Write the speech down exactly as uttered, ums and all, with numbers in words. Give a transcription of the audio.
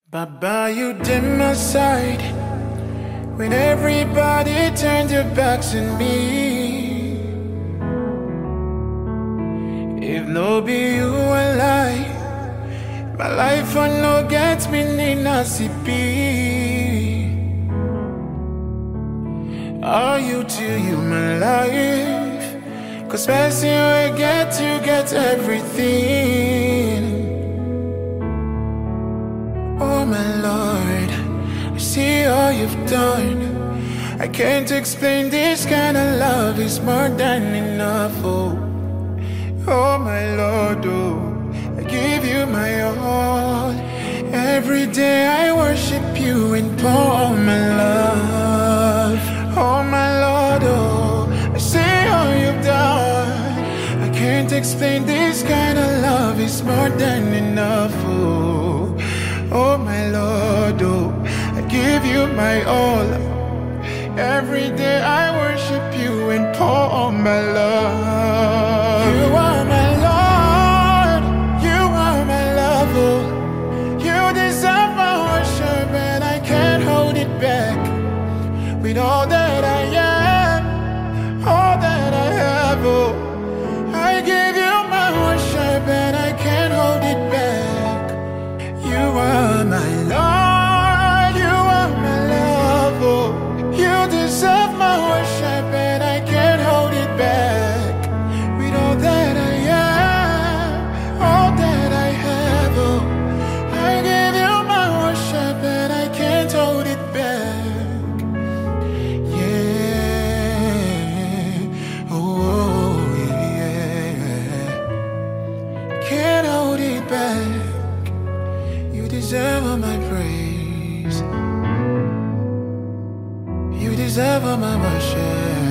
Baba, you did my side when everybody turned their backs on me. If no be you alive, my life will no get me in a C P. Are you till you my life? Cause person you get, you get everything. Oh my Lord, I see all you've done. I can't explain this kind of love is more than enough. Oh, oh my Lord, oh, I give you my all. Every day I worship you and pour all my love. Oh my Lord, oh, I see all you've done. I can't explain this kind of love is more than enough. Oh, oh my Lord, oh, I give you my all. Every day I worship you and pour all my love. You are my Lord, you are my love, oh. You deserve my worship and I can't hold it back. With all that I am, all that I have, oh, I give you my worship and I can't hold it back. You are my Lord, you are my love, oh. You deserve my worship and I can't hold it back. With all that I am, all that I have, oh, I give you my worship and I can't hold it back. Yeah, oh yeah, can't hold it back. You deserve all my praise. You deserve all my worship.